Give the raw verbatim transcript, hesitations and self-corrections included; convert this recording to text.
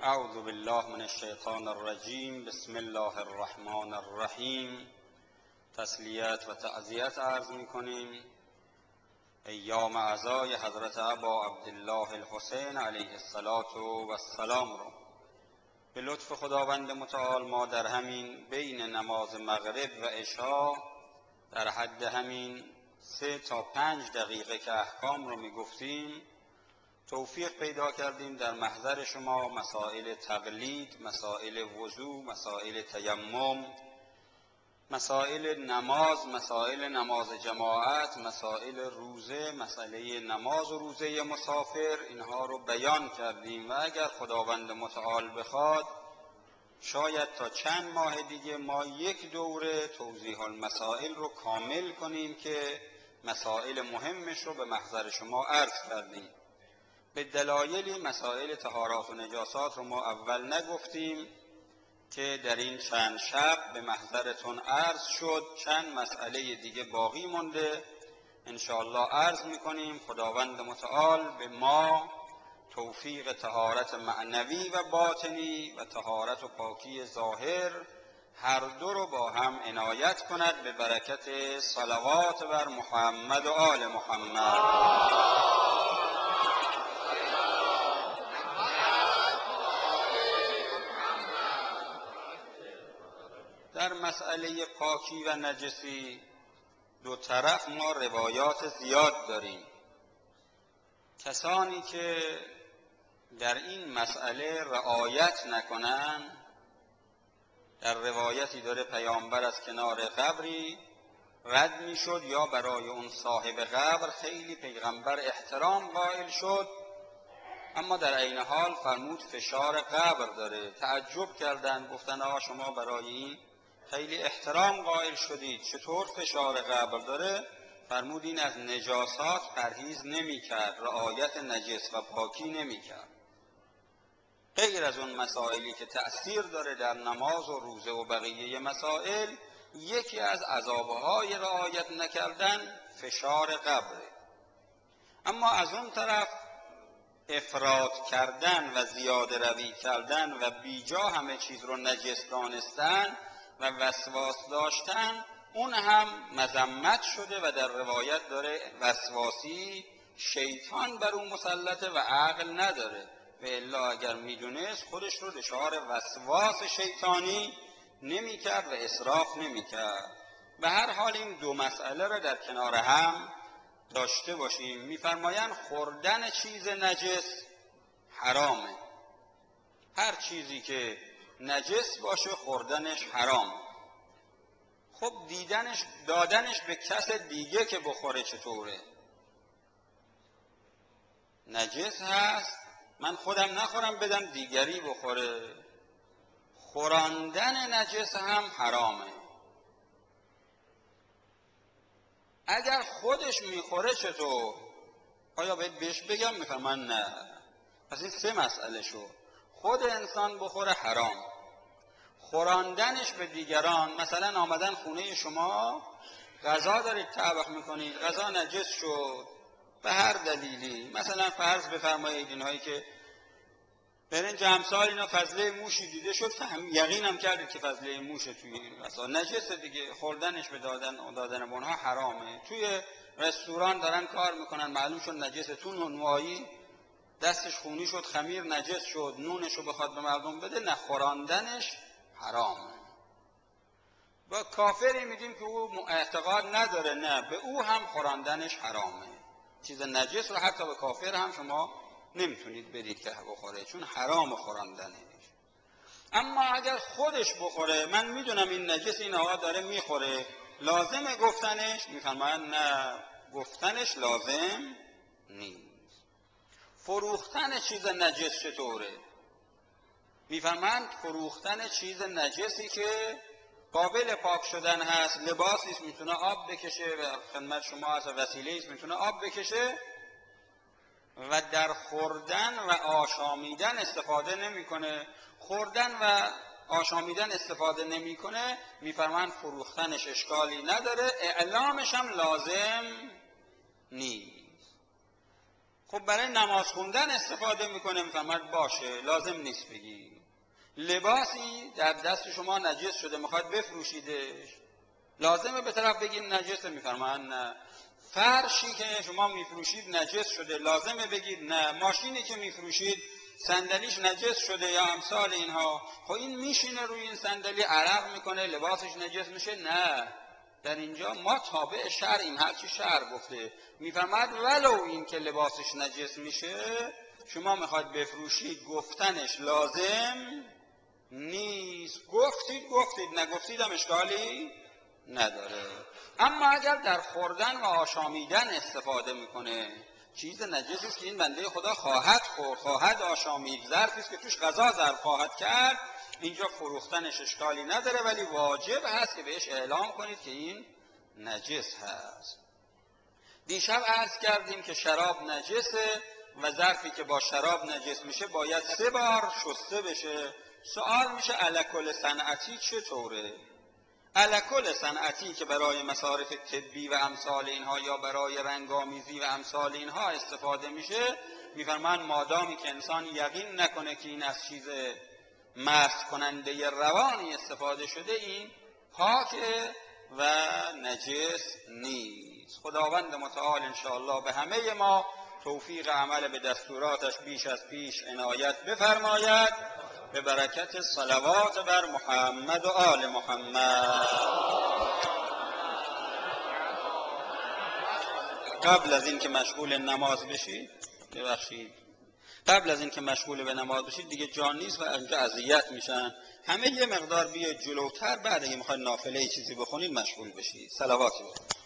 اعوذ بالله من الشیطان الرجیم. بسم الله الرحمن الرحیم. تسلیت و تعزیت عرض می کنیم ایام عزای حضرت ابا عبدالله الحسین علیه السلام را به لطف خداوند متعال ما در همین بین نماز مغرب و عشا در حد همین سه تا پنج دقیقه که احکام رو می گفتیم توفیق پیدا کردیم در محضر شما مسائل تقلید، مسائل وضو، مسائل تیمم، مسائل نماز، مسائل نماز جماعت، مسائل روزه، مسئله نماز و روزه مسافر، اینها رو بیان کردیم و اگر خداوند متعال بخواد شاید تا چند ماه دیگه ما یک دوره توضیح المسائل رو کامل کنیم که مسائل مهمش رو به محضر شما عرض کردیم. به دلایلی مسائل طهارات و نجاسات رو ما اول نگفتیم که در این چند شب به محضرتون عرض شد. چند مسئله دیگه باقی مونده انشاءالله عرض میکنیم. خداوند متعال به ما توفیق طهارت معنوی و باطنی و طهارت و پاکی ظاهر هر دو رو با هم عنایت کند به برکت صلوات بر محمد و آل محمد. در مسئله پاکی و نجسی دو طرف ما روایات زیاد داریم. کسانی که در این مسئله رعایت نکنن، در روایتی داره پیامبر از کنار قبری رد می شد یا برای اون صاحب قبر خیلی پیغمبر احترام قائل شد، اما در عین حال فرمود فشار قبر داره. تعجب کردند، گفتن آقا شما برای این خیلی احترام قائل شدید، چطور فشار قبر داره؟ فرمود این از نجاسات پرهیز نمی کرد، رعایت نجس و پاکی نمی کرد. غیر از اون مسائلی که تأثیر داره در نماز و روزه و بقیه مسائل، یکی از عذابهای رعایت نکردن فشار قبره. اما از اون طرف افراط کردن و زیاده روی کردن و بیجا همه چیز رو نجس دانستن و وسواس داشتن، اون هم مذمت شده و در روایت داره وسواسی شیطان بر اون مسلطه و عقل نداره. و الا اگر میدونست خودش رو دچار وسواس شیطانی نمی کرد و اسراف نمی کرد. به هر حال این دو مسئله را در کنار هم داشته باشیم. میفرمایند خوردن چیز نجس حرامه. هر چیزی که نجس باشه خوردنش حرام. خب دیدنش دادنش به کس دیگه که بخوره چطوره؟ نجس هست، من خودم نخورم بدم دیگری بخوره. خوراندن نجس هم حرامه. اگر خودش میخوره چطور؟ آیا باید بهش بگم؟ میفرمان نه. پس این سه مسئله شد. خود انسان بخوره حرام، خوراندنش به دیگران، مثلا آمدن خونه شما غذا دارید طبخ میکنید، غذا نجس شد به هر دلیلی، مثلا فرض بفرمایید اینهایی که برنج همسال اینا فضله موشی دیده شد، فهم یقینم کردید که فضله موشه توی این غذا نجسه دیگه، خوردنش به دادن دادن به اونها حرامه. توی رستوران دارن کار میکنن، معلوم شد نجسه، تو نونوایی دستش خونی شد، خمیر نجس شد، نونشو بخواد به مردم بده، نه خوراندنش حرامه. با کافری میدیم که او اعتقاد نداره، نه به او هم خوراندنش حرامه. چیز نجس رو حتی به کافر هم شما نمیتونید بدید که بخوره، چون حرام خوراندنش. اما اگر خودش بخوره، من میدونم این نجس، این آقا داره میخوره، لازم گفتنش؟ میفرمایند نه، گفتنش لازم نیست. فروختن چیز نجس چطوره؟ میفرمایند فروختن چیز نجسی که قابل پاک شدن هست، لباسی است میتونه آب بکشه و خدمت شما از وسیله است میتونه آب بکشه و در خوردن و آشامیدن استفاده نمیکنه، خوردن و آشامیدن استفاده نمیکنه، میفرمایند فروختنش اشکالی نداره، اعلامش هم لازم نیست. خب برای نماز خوندن استفاده میکنه، میفرماد باشه لازم نیست بگی. لباسی در دست شما نجس شده میخواد بفروشیدش، لازمه به طرف بگید نجسه؟ میفرماد نه. فرشی که شما میفروشید نجس شده، لازمه بگید نه. ماشینی که میفروشید صندلیش نجس شده یا امثال اینها، خب این میشینه روی این صندلی عرق میکنه لباسش نجس میشه؟ نه. در اینجا ما تابع شرعیم، هرچی شرع گفته. میفرماد ولو این که لباسش نجس میشه شما میخواد بفروشید گفتنش لازم نیست. گفتید گفتید، نگفتید هم اشکالی نداره. اما اگر در خوردن و آشامیدن استفاده میکنه، چیز نجسی است که این بنده خدا خواهد خورد، خواهد آشامید، ظرفی است که توش غذا ظرف خواهد کرد، اینجا فروختنش اشکالی نداره، ولی واجب هست که بهش اعلام کنید که این نجس هست. دیشب عرض کردیم که شراب نجسه و ظرفی که با شراب نجس میشه باید سه بار شسته بشه. سوال میشه الکل صنعتی چطوره؟ الکل صنعتی که برای مصارف طبی و امثال اینها یا برای رنگامیزی و امثال اینها استفاده میشه، میفرمان مادامی که انسان یقین نکنه که این از چیز مست کننده روانی استفاده شده، این پاکه و نجس نیست. خداوند متعال انشاءالله به همه ما توفیق عمل به دستوراتش بیش از پیش عنایت بفرماید، به برکت صلوات بر محمد و آل محمد. قبل از این که مشغول نماز بشید، ببخشید قبل از این که مشغول به نماز بشید دیگه جان نیست و اینجا اذیت میشن، همه یه مقدار بیاید جلوتر، بعد اگه میخواید نافله چیزی بخونید مشغول بشید. صلوات بخونید.